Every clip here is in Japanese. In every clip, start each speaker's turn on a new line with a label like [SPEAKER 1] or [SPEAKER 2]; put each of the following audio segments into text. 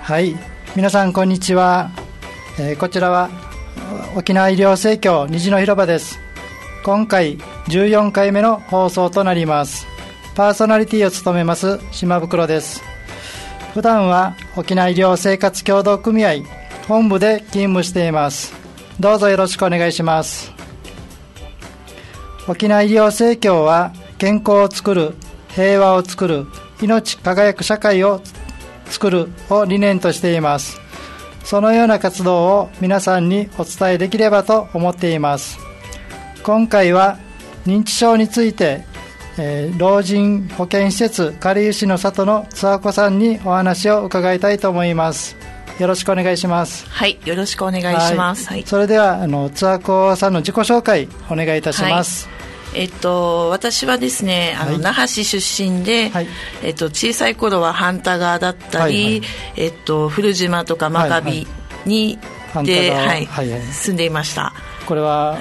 [SPEAKER 1] はい、皆さんこんにちは。こちらは沖縄医療生協虹の広場です。今回14回目の放送となります。パーソナリティを務めます島袋です。普段は沖縄医療生活協同組合本部で勤務しています。どうぞよろしくお願いします。沖縄医療生協は健康をつくる、平和をつくる、命輝く社会を作るを理念としています。そのような活動を皆さんにお伝えできればと思っています。今回は認知症について、老人保健施設かりゆしの里のつわこさんにお話を伺いたいと思います。よろしくお願いします。
[SPEAKER 2] はい、よろしくお願いします。はい、
[SPEAKER 1] それではつわこさんの自己紹介お願いいたします。
[SPEAKER 2] 私はですね、那覇市出身で、小さい頃は反田川だったり、古島とか真壁に、住んでいました。
[SPEAKER 1] これは、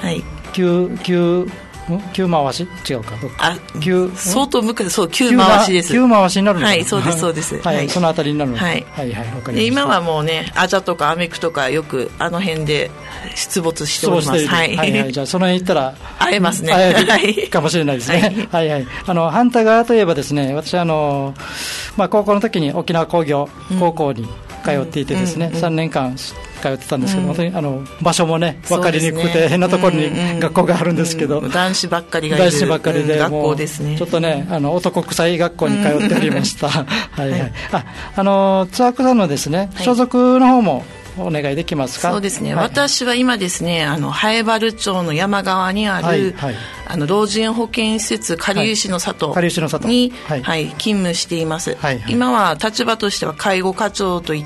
[SPEAKER 1] 旧回し違うか、
[SPEAKER 2] 相当昔、そう、旧回しです。
[SPEAKER 1] 旧回しになるのかな。
[SPEAKER 2] はい、そうですそうです。
[SPEAKER 1] はい、そのあたりになるの。
[SPEAKER 2] はいはい、わかりました。で今はもうね、アジャとかアメクとかよくあの辺で出没しております。
[SPEAKER 1] はいはい、じゃあその辺行ったら
[SPEAKER 2] 会えますね。
[SPEAKER 1] 会えるかもしれないですね。はいはい。反田川といえばですね、私高校の時に沖縄工業高校に通っていてですね、3年間通ってたんですけど、本当に場所もね分かりにくくて、変なところに学校があるんですけど、
[SPEAKER 2] 男子ばっかりがいる学校ですね。
[SPEAKER 1] ちょっとね男臭い学校に通っておりましたはいはい。つわこさんのですね、所属の方もお願いできますか。
[SPEAKER 2] そうですね、私は今ですね、南原町の山側にある、老人保健施設かりゆしの里に、勤務しています。今は立場としては介護課長といって、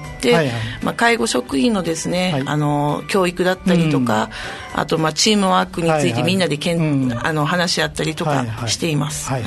[SPEAKER 2] 介護職員のですね、教育だったりとか、あとチームワークについてみんなで話し合ったりとかしています。
[SPEAKER 1] はい、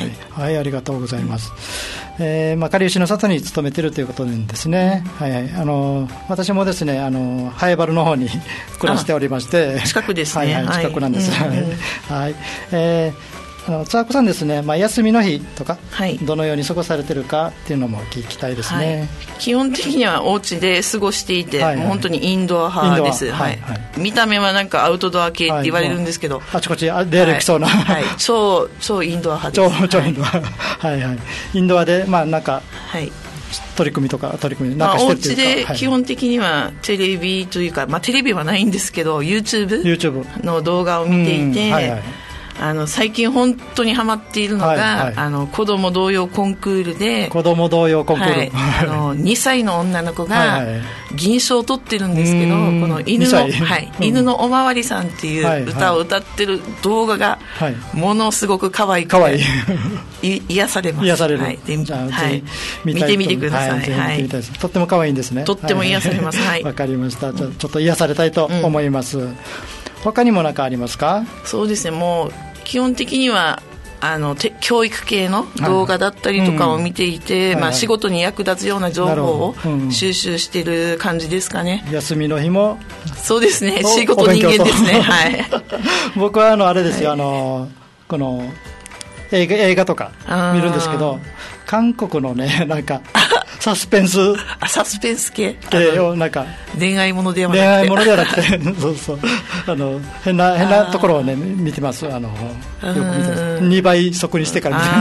[SPEAKER 1] ありがとうございます。かりゆしの里に勤めているということなんですね。私もですね南原の方に暮らしておりまして、
[SPEAKER 2] 近くですね。
[SPEAKER 1] 近くなんです。はい。つわこさんですね、休みの日とか、どのように過ごされてるかっていうのも聞きたいですね。
[SPEAKER 2] 基本的にはお家で過ごしていて、もう本当にインドア派です。見た目はなんかアウトドア系って言われるんですけど、
[SPEAKER 1] あちこち出歩きそうな、
[SPEAKER 2] 超インドア派です。
[SPEAKER 1] 超インドアインドアでなんか、取り組みなんかしてるというか、
[SPEAKER 2] お家で基本的にはテレビというか、テレビはないんですけど YouTube の動画を見ていて、最近本当にハマっているのが、子ども童謡コンクールで、2歳の女の子が銀賞を取ってるんですけど、この犬のおまわりさんっていう歌を歌ってる動画がものすごく可愛くて癒されます。見てみてください。
[SPEAKER 1] とっても可愛いんですね。
[SPEAKER 2] とっても癒されます。
[SPEAKER 1] わかりました。ちょっと癒されたいと思います。他にも何かありますか。
[SPEAKER 2] そうですね、もう基本的には教育系の動画だったりとかを見ていて、仕事に役立つような情報を収集している感じですかね。
[SPEAKER 1] 休みの日も
[SPEAKER 2] そうですね、仕事人間ですね。
[SPEAKER 1] 僕はあれですよ、この映画とか見るんですけど、韓国のねなんかサスペンス
[SPEAKER 2] 系
[SPEAKER 1] なんか
[SPEAKER 2] 恋愛ものでは
[SPEAKER 1] なくてそう変なところをね見てます。よく見てます。2倍速にしてから見て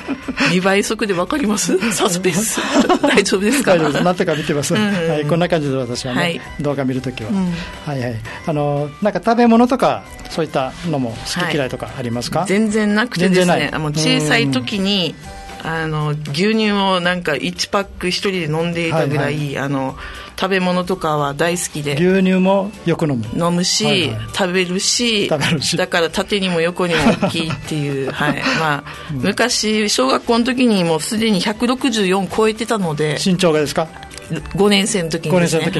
[SPEAKER 2] 2倍速で分かります。サスペンス大丈夫ですか。
[SPEAKER 1] 大丈夫です。なんとか見てます。こんな感じで私はね、動画見るときは、なんか食べ物とかそういったのも好き嫌いとかありますか。
[SPEAKER 2] 全然なくてですね、小さい時に牛乳をなんか1パック1人で飲んでいたぐらい、食べ物とかは大好きで、
[SPEAKER 1] 牛乳もよく飲
[SPEAKER 2] むし、食べるし、だから縦にも横にも大きいっていう昔小学校の時にもうすでに164超えてたので。
[SPEAKER 1] 身長がですか。
[SPEAKER 2] 5年生の時にですね、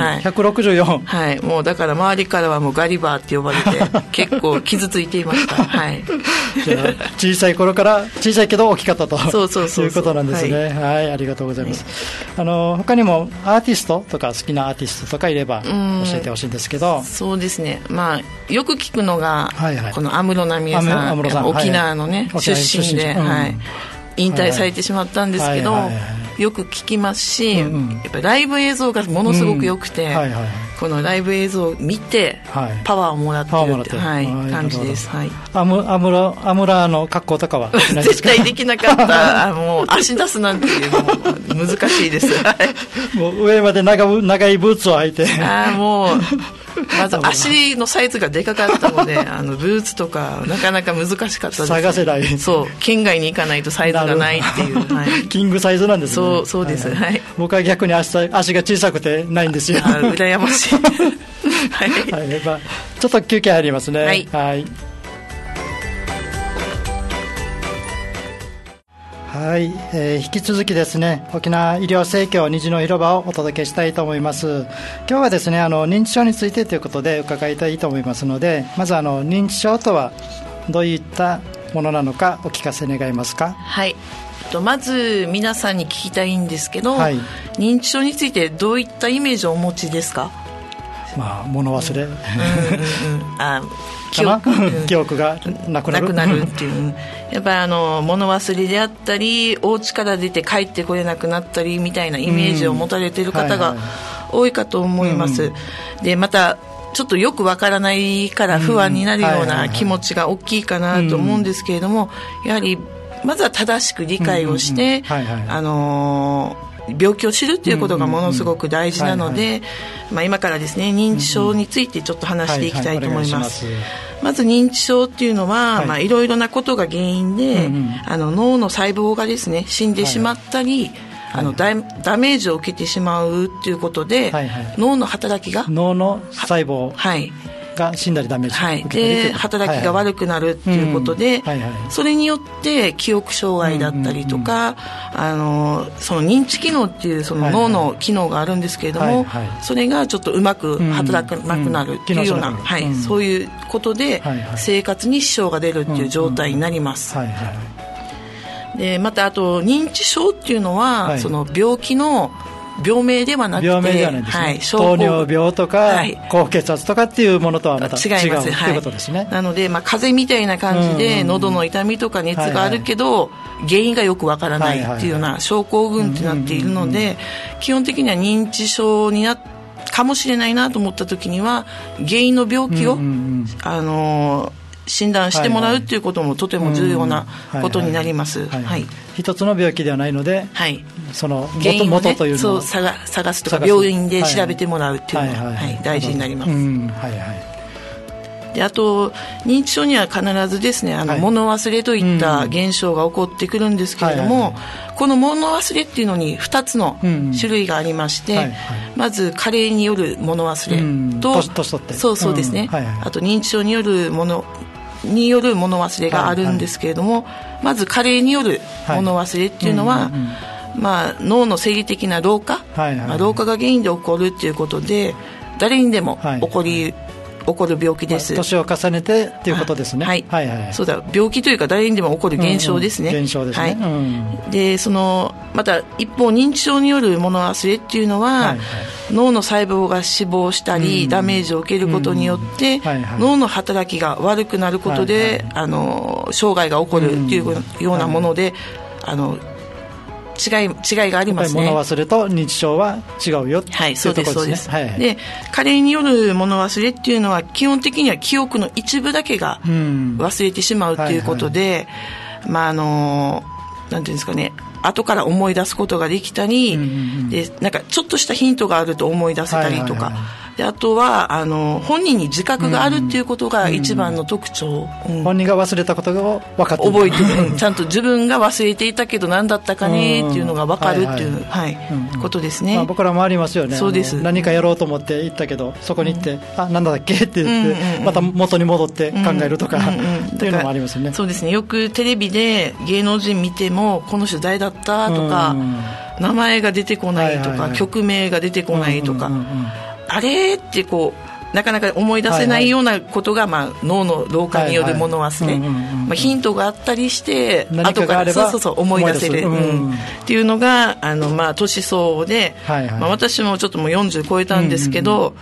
[SPEAKER 1] 164、
[SPEAKER 2] もうだから周りからはもうガリバーって呼ばれて結構傷ついていました。
[SPEAKER 1] じゃあ小さい頃から小さいけど大きかったということなんですね。ありがとうございます。他にもアーティストとか好きなアーティストとかいれば教えてほしいんですけど。
[SPEAKER 2] そうですね、よく聞くのが、この安室奈美恵さん、沖縄のね、出身で、 引退されてしまったんですけど、よく聞きますし、やっぱりライブ映像がものすごく良くて、このライブ映像を見てパワーをもらってるって感じです。
[SPEAKER 1] アムラの格好とかは
[SPEAKER 2] 絶対できなかったもう足出すなんていうのも難しいです。
[SPEAKER 1] もう上まで長いブーツを履いて、
[SPEAKER 2] もうまず足のサイズがでかかったのでブーツとかなかなか難しかったです。
[SPEAKER 1] 探せない。
[SPEAKER 2] そう、県外に行かないとサイズがないっていう、
[SPEAKER 1] キングサイズなんですね。
[SPEAKER 2] そうです、
[SPEAKER 1] 僕は逆に足が小さくてないんですよ。
[SPEAKER 2] 羨ましい。
[SPEAKER 1] ちょっと休憩入りますね。引き続きですね、沖縄医療盛況虹の広場をお届けしたいと思います。今日はですね、認知症についてということで伺いたいと思いますので、まず認知症とはどういったものなのかお聞かせ願いますか。
[SPEAKER 2] まず皆さんに聞きたいんですけど、認知症についてどういったイメージをお持ちですか。
[SPEAKER 1] 物忘れ、記憶がなくなる
[SPEAKER 2] っていうやっぱり物忘れであったり、お家から出て帰ってこれなくなったりみたいなイメージを持たれている方が多いかと思います。でまたちょっとよくわからないから不安になるような気持ちが大きいかなと思うんですけれども、やはりまずは正しく理解をして、病気を知るということがものすごく大事なので、今からですね、認知症についてちょっと話していきたいと思います。まず認知症っていうのは、いろいろなことが原因で、脳の細胞がですね死んでしまったり、ダメージを受けてしまうということで、脳の働きが
[SPEAKER 1] 脳の細胞が死んだりダメージを受けたり、
[SPEAKER 2] で働きが悪くなるということで、それによって記憶障害だったりとか、その認知機能っていうその脳の機能があるんですけれども、それがちょっとうまく働かなくなるっていうような、そういうことで生活に支障が出るっていう状態になります。でまたあと認知症っていうのは、その病気の病名ではなくて、
[SPEAKER 1] 病名ではないですね、糖尿病とか、高血圧とかっていうものとはまた違うということですね。
[SPEAKER 2] なので、風邪みたいな感じで、喉の痛みとか熱があるけど、原因がよくわからないっていうような症候群ってなっているので、基本的には認知症になっかもしれないなと思った時には原因の病気を、診断してもらうっていうこともとても重要なことになります。
[SPEAKER 1] 一つの病気ではないので、その
[SPEAKER 2] 原因を、
[SPEAKER 1] 元というのを
[SPEAKER 2] 探すとか病院で調べてもらうっていうのが大事になります。であと認知症には必ずですね、物忘れといった現象が起こってくるんですけれども、この物忘れっていうのに2つの種類がありまして、まず加齢による物忘れと、そうですね、あと認知症による物忘れがあるんですけれども、まず加齢による物忘れっていうのは、脳の生理的な老化、老化が原因で起こるっていうことで、誰にでも起こる病気です。
[SPEAKER 1] 年を重ねてっていうことですね。
[SPEAKER 2] そうだ、病気というか誰にでも起こる現象ですね。
[SPEAKER 1] 現象ですね。
[SPEAKER 2] でまた一方認知症による物忘れっていうのは、脳の細胞が死亡したり、ダメージを受けることによって、脳の働きが悪くなることで、障害が起こるっていうようなもので、違いがありますね。
[SPEAKER 1] 物忘れと認知症は違うよ。
[SPEAKER 2] そうです。で加齢による物忘れっていうのは基本的には記憶の一部だけが忘れてしまうっていうことで、なんていうんですかね、後から思い出すことができたり、でなんかちょっとしたヒントがあると思い出せたりとか、であとは本人に自覚があるっていうことが一番の特徴、
[SPEAKER 1] 本人が忘れたことを分かって
[SPEAKER 2] 覚えてる、ちゃんと自分が忘れていたけど何だったかねっていうのが分かるっていうことですね。
[SPEAKER 1] 僕らもありますよね。
[SPEAKER 2] そうです。
[SPEAKER 1] 何かやろうと思って行ったけど、そこに行って、何だっけって言って、また元に戻って考えるとか、っていうのもありますよね。
[SPEAKER 2] そうですね。よくテレビで芸能人見ても、この人誰だったとか、名前が出てこないとか、曲名が出てこないとか、あれってなかなか思い出せないようなことが、脳の老化による物忘れ、ヒントがあったりして後から思い出せるっていうのが年相応で、私もちょっともう40超えたんですけど、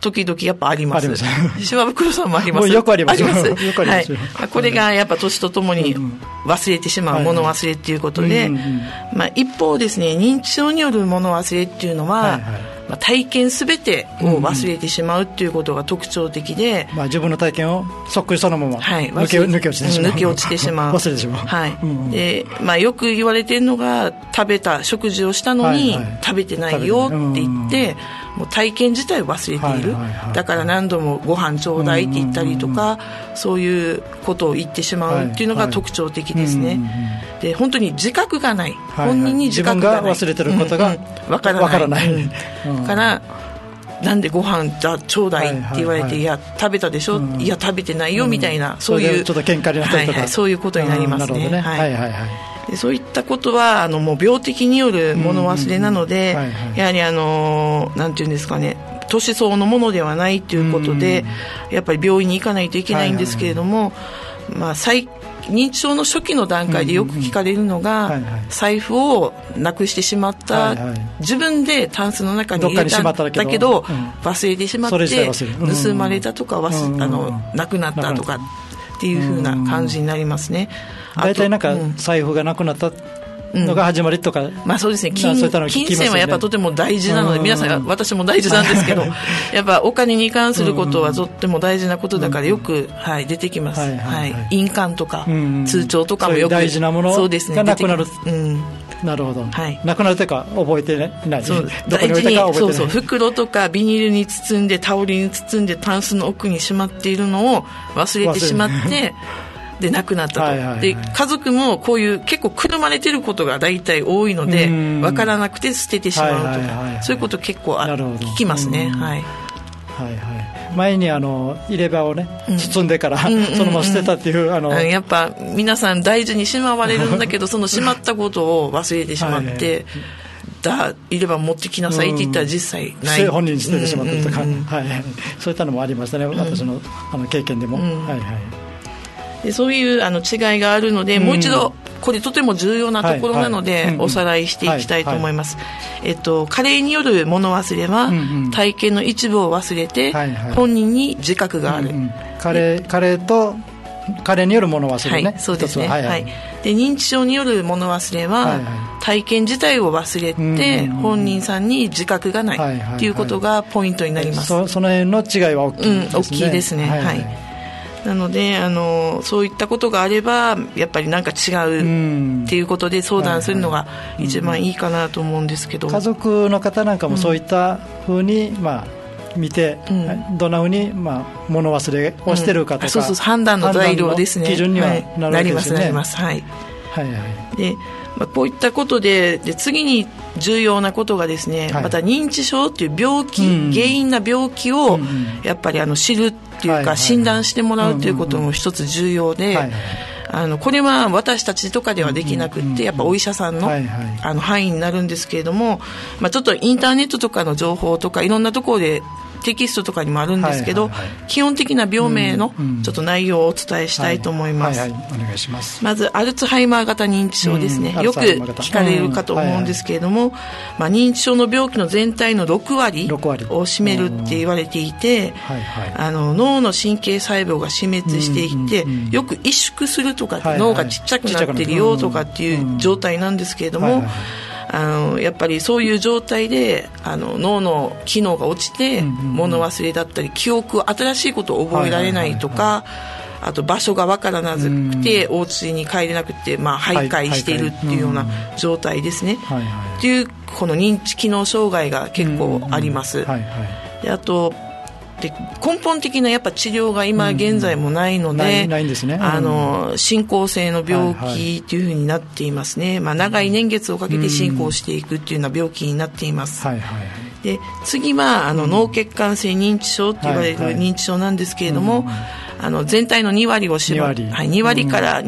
[SPEAKER 2] 時々やっぱあります。島袋さんもあります。
[SPEAKER 1] よくあります。
[SPEAKER 2] よくあります。はい。これがやっぱ年とともに忘れてしまう物忘れっていうことで、一方ですね、認知症による物忘れっていうのは、体験すべてを忘れてしまうっていうことが特徴的で、
[SPEAKER 1] 自分の体験をそっくりそのまま抜け落ちてしまう。
[SPEAKER 2] 抜け落ちてしまう。
[SPEAKER 1] 忘れてしまう。
[SPEAKER 2] はい。で、よく言われてるのが、食事をしたのに食べてないよって言って、もう体験自体を忘れている。だから何度もご飯ちょうだいって言ったりとか、そういうことを言ってしまうっていうのが特徴的ですね。で、本当に自覚がない。本人に自覚がない。
[SPEAKER 1] 自分が忘れてることがわからない。
[SPEAKER 2] からなんでご飯ちょうだいって言われて、いや食べたでしょ、いや食べてないよみたいな、そういう
[SPEAKER 1] ちょっと喧嘩になったりとか、
[SPEAKER 2] そういうことになりますね。でそういったことはもう病的による物忘れなので、やはりなんていうんですかね、年相のものではないということで、やっぱり病院に行かないといけないんですけれども、認知症の初期の段階でよく聞かれるのが、財布をなくしてしまった、自分でタンスの中に入れたんだけど忘れてしまって盗まれたとかなくなったとかっていう風な感じになりますね。
[SPEAKER 1] 大体なんか財布がなくなったのが始まりとか、
[SPEAKER 2] そうですね、金銭はやっぱとても大事なので、皆さん私も大事なんですけど、やっぱお金に関することはとっても大事なことだからよく、出てきます。印鑑とか通帳とかもよく
[SPEAKER 1] 大事なものがなくなる。なるほど。なくなるというか覚えてない。どこに置いたか覚えてない。
[SPEAKER 2] 袋とかビニールに包んでタオルに包んでタンスの奥にしまっているのを忘れてしまってで亡くなったと。で家族もこういう結構くるまれてることが大体多いので、分からなくて捨ててしまうとか、そういうこと結構聞きますね。
[SPEAKER 1] 前に入れ歯をね包んでからそのまま捨てたっていう
[SPEAKER 2] やっぱ皆さん大事にしまわれるんだけど、そのしまったことを忘れてしまって入れ歯持ってきなさいって言ったら実際ない、
[SPEAKER 1] 本人に捨ててしまったとか、そういったのもありましたね、私の経験でも。
[SPEAKER 2] でそういう違いがあるので、もう一度これとても重要なところなのでおさらいしていきたいと思います。加齢による物忘れは、体験の一部を忘れて、本人に自覚がある。
[SPEAKER 1] 加齢による物忘れね。
[SPEAKER 2] そうですね。で認知症による物忘れは、体験自体を忘れて、本人さんに自覚がないっていうことがポイントになります。
[SPEAKER 1] その辺の違いは大きいですね。
[SPEAKER 2] 大きいですね。なのでそういったことがあればやっぱりなんか違うっていうことで相談するのが一番いいかなと思うんですけど、
[SPEAKER 1] 家族の方なんかもそういったふうに見て、どんなふうに物忘れをしてるかとか、
[SPEAKER 2] 判断の材料ですね。
[SPEAKER 1] 基準にはなるわけですね。
[SPEAKER 2] なります。でこういったことで次に重要なことがですね、また認知症という病気、原因な病気をやっぱり知るっていうか、診断してもらうということも一つ重要で、これは私たちとかではできなくって、やっぱお医者さんの範囲になるんですけれども、ちょっとインターネットとかの情報とかいろんなところでテキストとかにもあるんですけど、基本的な病名のちょっと内容をお伝えしたいと思います。
[SPEAKER 1] お願いします。
[SPEAKER 2] まずアルツハイマー型認知症ですね。よく聞かれるかと思うんですけれども、認知症の病気の全体の6割を占めるって言われていて、脳の神経細胞が死滅していって、よく萎縮するとか、脳がちっちゃくなってるよとかっていう状態なんですけれども、やっぱりそういう状態で脳の機能が落ちて、物忘れだったり新しいことを覚えられないとか、あと場所が分からなくてお家に帰れなくて、徘徊しているっていうような状態ですね。っていうこの認知機能障害が結構あります。であとで根本的なやっぱ治療が今現在もないので、
[SPEAKER 1] ないんですね。
[SPEAKER 2] 進行性の病気というふうになっていますね。長い年月をかけて進行していくというような病気になっています。で次は脳血管性認知症と言われる認知症なんですけれども、全体の2割を占める、2割から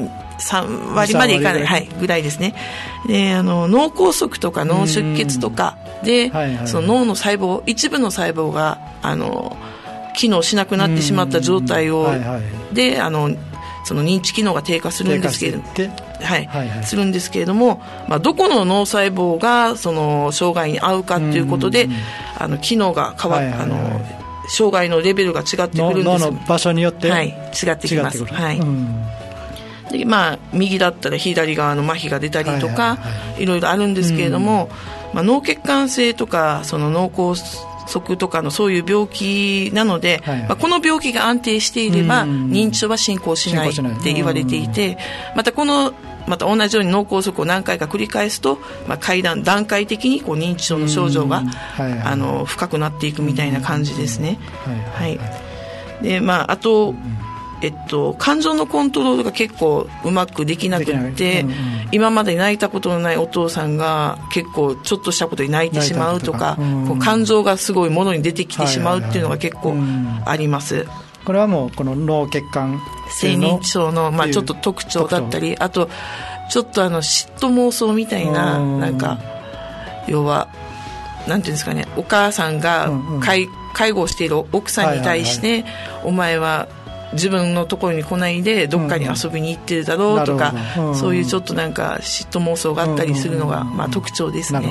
[SPEAKER 2] 3割までいかない、ぐらいですね。で脳梗塞とか脳出血とかで、その脳の細胞、一部の細胞が機能しなくなってしまった状態を、でその認知機能が低下するんですけれども、するんですけれども、どこの脳細胞がその障害に合うかということで、機能が障害のレベルが違ってくるんです。
[SPEAKER 1] 脳の場所によって、
[SPEAKER 2] はい、違ってきます。はい、で右だったら左側の麻痺が出たりとか、いろいろあるんですけれども、脳血管性とかその脳梗塞とかのそういう病気なので、この病気が安定していれば認知症は進行しないって言われていて、また同じように脳梗塞を何回か繰り返すと、段階的に認知症の症状が深くなっていくみたいな感じですね。であと感情のコントロールが結構うまくできなくって、今まで泣いたことのないお父さんが結構ちょっとしたことに泣いてしまうとか、感情がすごいものに出てきてしまうっていうのが結構あります。
[SPEAKER 1] これはもうこの脳血管
[SPEAKER 2] 性認知症のちょっと特徴だったり、あとちょっと嫉妬妄想みたいな、要はなんていうんですかね、お母さんが介護をしている奥さんに対して、お前は自分のところに来ないでどっかに遊びに行ってるだろうとか、そういうちょっと嫉妬妄想があったりするのが特徴ですね。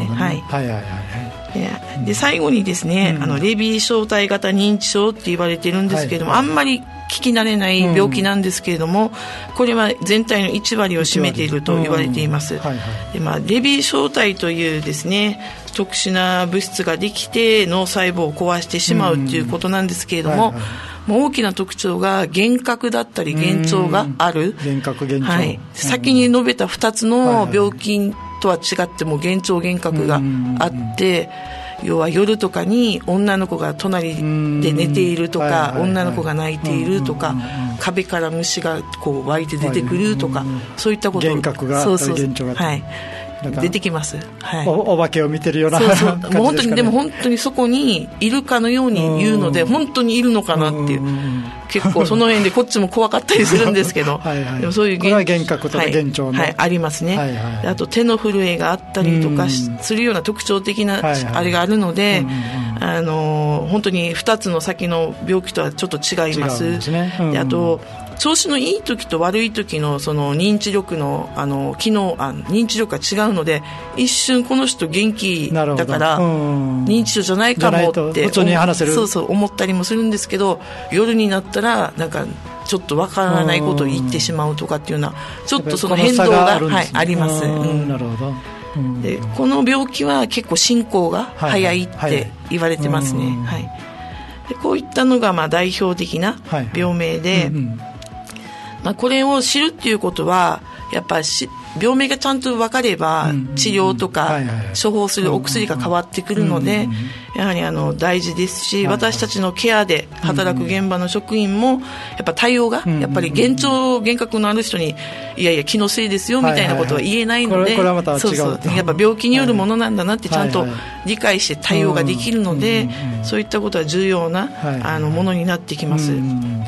[SPEAKER 2] で最後にですね、レビー小体型認知症って言われてるんですけれども、あんまり聞き慣れない病気なんですけれども、これは全体の1割を占めていると言われています。でレビー小体というですね特殊な物質ができて脳細胞を壊してしまうということなんですけれども、大きな特徴が幻覚だったり幻聴がある。
[SPEAKER 1] 幻覚幻聴、
[SPEAKER 2] 先に述べた2つの病気とは違っても幻聴幻覚があって、要は夜とかに女の子が隣で寝ているとか、女の子が泣いているとか、壁から虫が湧いて出てくるとか、そういったこと
[SPEAKER 1] 幻覚があったり幻聴があったり、
[SPEAKER 2] 出てきます。
[SPEAKER 1] お化けを見てるような感じですかね。
[SPEAKER 2] 本当にでも本当にそこにいるかのように言うので、本当にいるのかなっていう、結構その辺でこっちも怖かったりするんですけどでもそういう
[SPEAKER 1] これは幻覚とか幻聴の、
[SPEAKER 2] ありますね。あと手の震えがあったりとかするような特徴的なあれがあるので、本当に2つの先の病気とはちょっと違います。であと調子のいい時と悪い時のその認知力の機能認知力が違うので、一瞬この人元気だから認知症じゃないかもって
[SPEAKER 1] 普通に話せる
[SPEAKER 2] 思ったりもするんですけど、夜になったらちょっとわからないことを言ってしまうとかっていうようなちょっとその変動があります。
[SPEAKER 1] なるほど。
[SPEAKER 2] でこの病気は結構進行が早いって言われてますね。でこういったのが代表的な病名で、これを知るっていうことはやっぱり病名がちゃんと分かれば治療とか処方するお薬が変わってくるので、やはり大事ですし、私たちのケアで働く現場の職員もやっぱ対応がやっぱり幻聴幻覚のある人にいやいや気のせいですよみたいなことは言えないので、
[SPEAKER 1] これはまた違う。
[SPEAKER 2] やっぱ病気によるものなんだなってちゃんと理解して対応ができるので、そういったことは重要なものになってきます。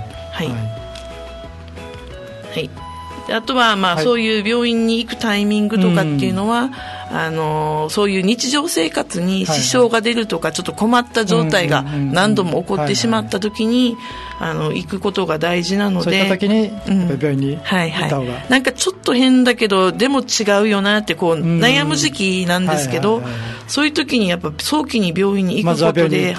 [SPEAKER 2] あとはそういう病院に行くタイミングとかっていうのは、そういう日常生活に支障が出るとか、ちょっと困った状態が何度も起こってしまった時に行くことが大事なので、
[SPEAKER 1] そういった時に病院に行った方が、
[SPEAKER 2] なんかちょっと変だけどでも違うよなって悩む時期なんですけど、そういう時にやっぱ早期に病院に行くことで、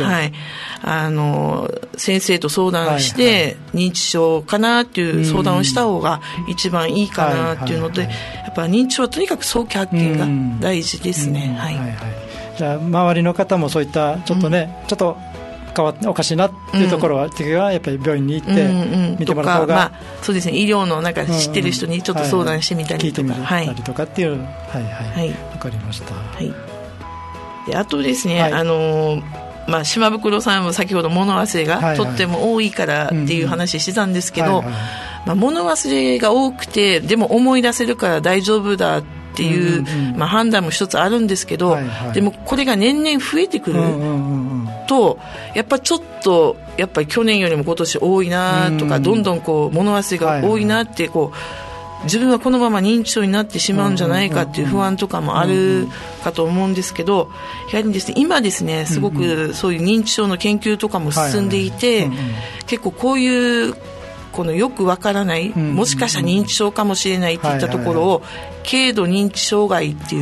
[SPEAKER 2] 先生と相談して認知症かなっていう相談をした方が一番いいかなっていうので、やっぱ認知症はとにかく早期発見が大事ですね。
[SPEAKER 1] じゃあ周りの方もそういったちょっとね、ちょっと変わっておかしいなっていうところは、やっぱり病院に行って見てもらった方が、
[SPEAKER 2] そうですね、医療の知ってる人にちょっと相談してみたりとか、
[SPEAKER 1] 聞いてみたりとかっていう、わかりました。
[SPEAKER 2] であとですね、島袋さんも先ほど物忘れがとっても多いからっていう話してたんですけど、物忘れが多くてでも思い出せるから大丈夫だっていう、判断も一つあるんですけど、でもこれが年々増えてくると、やっぱちょっとやっぱり去年よりも今年多いなとか、どんどん物忘れが多いなって自分はこのまま認知症になってしまうんじゃないかっていう不安とかもあるかと思うんですけど、やはりですね、今ですね、すごくそういう認知症の研究とかも進んでいて、結構こういうこのよくわからない、もしかしたら認知症かもしれないっていったところを、軽度認知障害っていう、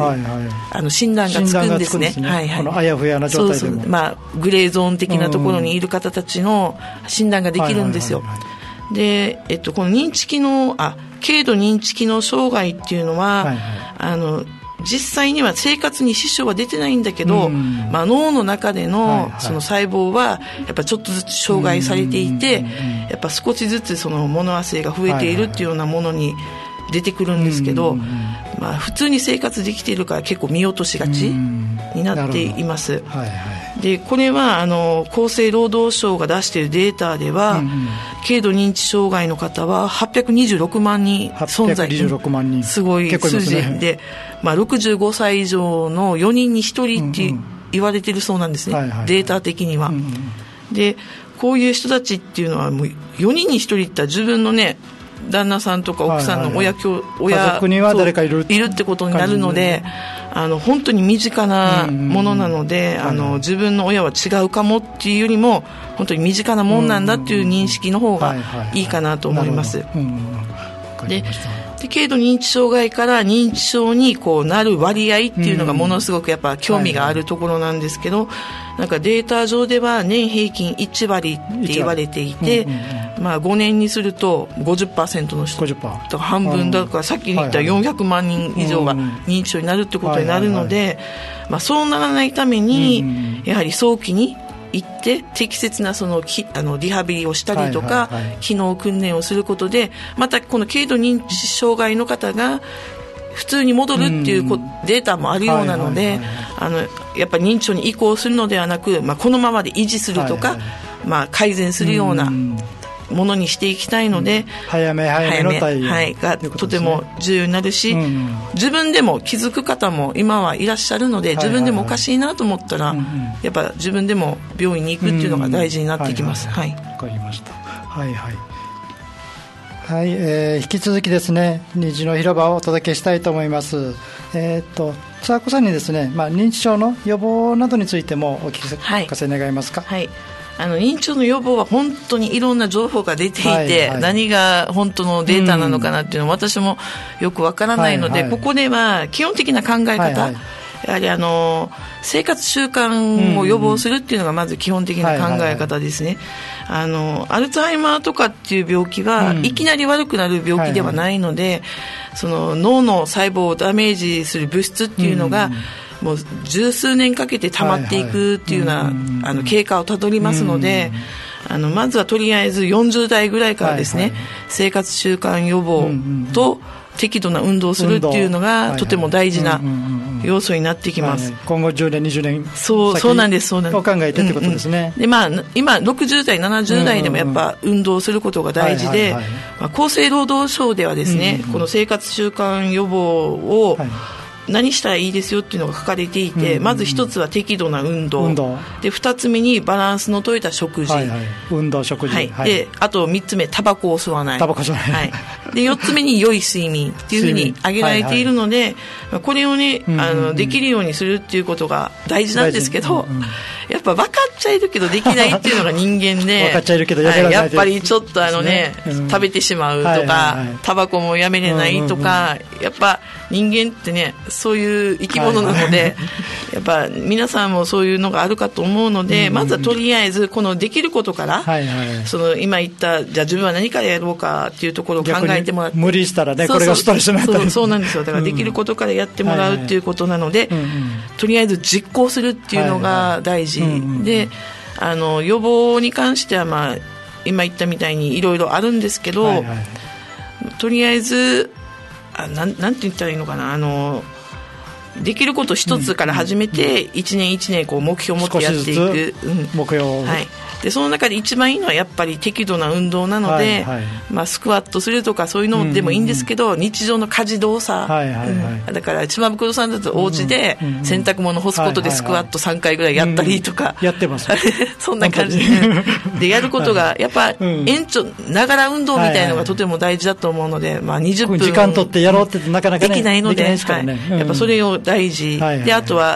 [SPEAKER 2] 診断がつくんですね。
[SPEAKER 1] このあやふやな状態でも、
[SPEAKER 2] グレーゾーン的なところにいる方たちの診断ができるんですよ。で、この認知機能軽度認知機能障害っていうのは、実際には生活に支障は出てないんだけど、脳の中でのその細胞はやっぱちょっとずつ障害されていて、やっぱ少しずつその物忘れが増えているっていうようなものに出てくるんですけど、普通に生活できているから結構見落としがちになっています。でこれは厚生労働省が出しているデータでは、軽度認知障害の方は826万人存在、すごい数字で、65歳以上の4人に1人って言われているそうなんですね、データ的には。でこういう人たちっていうのはもう4人に1人って言ったら自分のね、旦那さんとか奥さんの親家
[SPEAKER 1] 族には誰かいる
[SPEAKER 2] ってことになるので、本当に身近なものなので、自分の親は違うかもっていうよりも本当に身近なもんなんだっていう認識の方がいいかなと思います。で軽度認知障害から認知症になる割合っていうのがものすごくやっぱ興味があるところなんですけど、なんかデータ上では年平均1割って言われていて、5年にすると 50% の人と半分だから、さっき言った400万人以上が認知症になるってことになるので、そうならないためにやはり早期に行って適切なリハビリをしたりとか、機能訓練をすることで、またこの軽度認知障害の方が普通に戻るっていうデータもあるようなので、やっぱり認知症に移行するのではなく、このままで維持するとか、改善するようなものにしていきたいので、
[SPEAKER 1] 早めの対応
[SPEAKER 2] がとても重要になるし、自分でも気づく方も今はいらっしゃるので、自分でもおかしいなと思ったら、やっぱ自分でも病院に行くっていうのが大事になってきます。わか
[SPEAKER 1] りました。引き続きですね、虹の広場をお届けしたいと思います。つわこさんにですね、認知症の予防などについてもお聞かせ願えますか。
[SPEAKER 2] 認知症の予防は本当にいろんな情報が出ていて、何が本当のデータなのかなっていうのは私もよくわからないので、ここでは基本的な考え方、やはり生活習慣を予防するっていうのがまず基本的な考え方ですね。アルツハイマーとかっていう病気はいきなり悪くなる病気ではないので、その脳の細胞をダメージする物質っていうのが、もう十数年かけて溜まっていくっていうような、経過をたどりますので、まずはとりあえず40代ぐらいからですね、生活習慣予防と適度な運動をするっていうのがとても大事な要素になってきます。
[SPEAKER 1] 今後10年20年
[SPEAKER 2] そうなんです
[SPEAKER 1] を考えてってことですね。
[SPEAKER 2] で今60代70代でもやっぱ運動することが大事で、厚生労働省ではですね、この生活習慣予防を何したらいいですよっていうのが書かれていて、まず一つは適度な運動で、二つ目にバランスの取れた食事、
[SPEAKER 1] 運動食事、
[SPEAKER 2] であと三つ目タバコを吸わない、で四つ目に良い睡眠っていうふうに挙げられているので、これをねできるようにするっていうことが大事なんですけど、やっぱ分かっちゃいるけどできないっていうのが人間で
[SPEAKER 1] 分かっちゃいるけどやめられない、
[SPEAKER 2] やっぱりちょっと食べてしまうとか、タバコもやめれないとか、やっぱ人間ってねそういう生き物なので、やっぱ皆さんもそういうのがあるかと思うので、まずはとりあえずこのできることから、その今言ったじゃあ自分は何からやろうかっていうところを考えてもらって、
[SPEAKER 1] 無理したらねこれがストレスになったり、
[SPEAKER 2] そうなんですよ。だからできることからやってもらうっていうことなので、とりあえず実行するっていうのが大事で、予防に関しては今言ったみたいにいろいろあるんですけど、とりあえずなんて言ったらいいのかな、できること一つから始めて、一年一年目標を持ってやっていく、
[SPEAKER 1] 目標を、
[SPEAKER 2] でその中で一番いいのはやっぱり適度な運動なので、スクワットするとかそういうのでもいいんですけど、日常の家事動作、だから島袋さんだとお家で洗濯物干すことでスクワット3回ぐらいやったりとか、
[SPEAKER 1] やってます
[SPEAKER 2] そんな感じでやることがやっぱながら運動みたいなのがとても大事だと思うので、20分
[SPEAKER 1] 時間取ってやろうってなかなか、
[SPEAKER 2] できないので、やっぱそれを大事で、あとは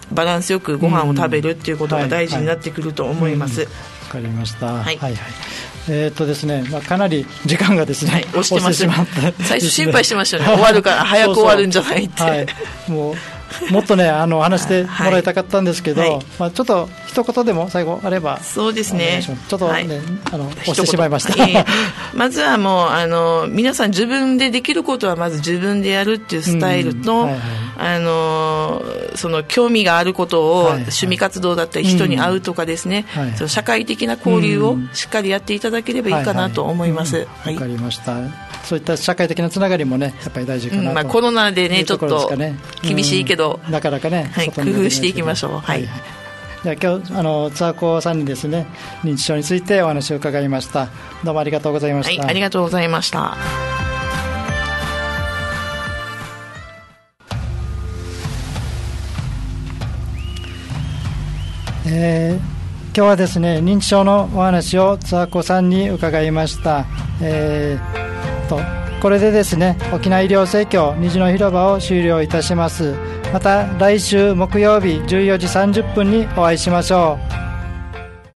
[SPEAKER 2] バランスよくご飯を食べるっていうことが大事になってくると思います。
[SPEAKER 1] わかりました。はいはいはい。ですね、かなり時間がですね、
[SPEAKER 2] 押してます。最初心配してましたね。終わるから早く終わるんじゃないって。
[SPEAKER 1] はい、もっとね話してもらいたかったんですけど、ちょっと一言でも最後あれば。
[SPEAKER 2] そうですね。
[SPEAKER 1] ちょっとね、押してしまいました。
[SPEAKER 2] まずはもう皆さん自分でできることはまず自分でやるっていうスタイルと、その興味があることを、趣味活動だったり人に会うとかですね、その社会的な交流をしっかりやっていただければいいかなと思います。わか
[SPEAKER 1] りました。そういった社会的なつながりもねやっぱり大事かなと、
[SPEAKER 2] コロナでねちょっと厳しいけど、
[SPEAKER 1] なかなかね、
[SPEAKER 2] 工夫していきましょう。はい。
[SPEAKER 1] では今日ツアコさんにですね認知症についてお話を伺いました。どうもありがとうございました。
[SPEAKER 2] はい、ありがとうございました。
[SPEAKER 1] 今日はですね認知症のお話をツアコさんに伺いました。これでですね沖縄医療生協虹の広場を終了いたします。また来週木曜日14時30分にお会いしましょう。